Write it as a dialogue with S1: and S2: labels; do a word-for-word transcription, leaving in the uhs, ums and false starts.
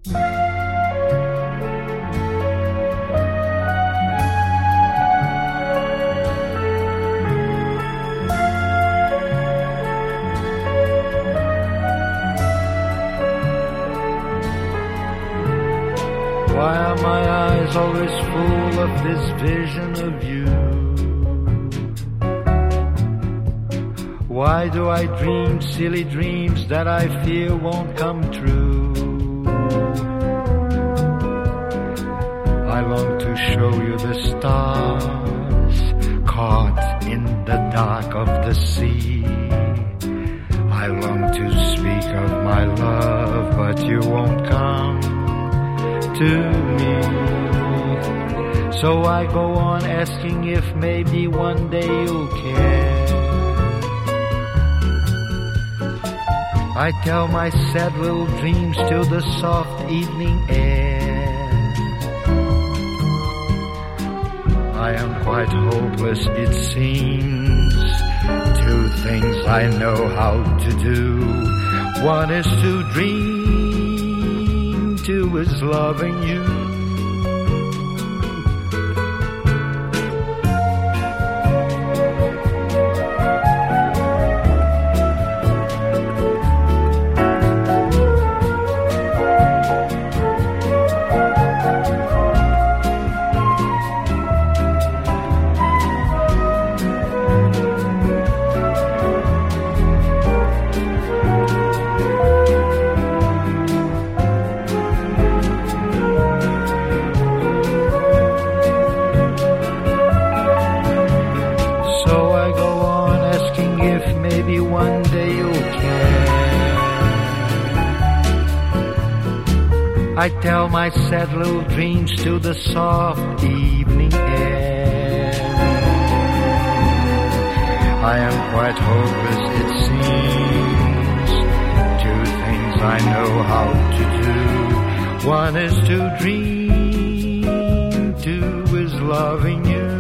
S1: Why are my eyes always full of this vision of you? Why do I dream silly dreams that I fear won't come true? I long to show you the stars caught in the dark of the sea. I long to speak of my love, but you won't come to me. So I go on asking if maybe one day you'll care. I tell my sad little dreams to the soft evening air. I am quite hopeless, it seems. Two things I know how to do. One is to dream, two is loving you. Maybe one day you'll care. I tell my sad little dreams to the soft evening air. I am quite hopeless, it seems. Two things I know how to do. One is to dream, two is loving you.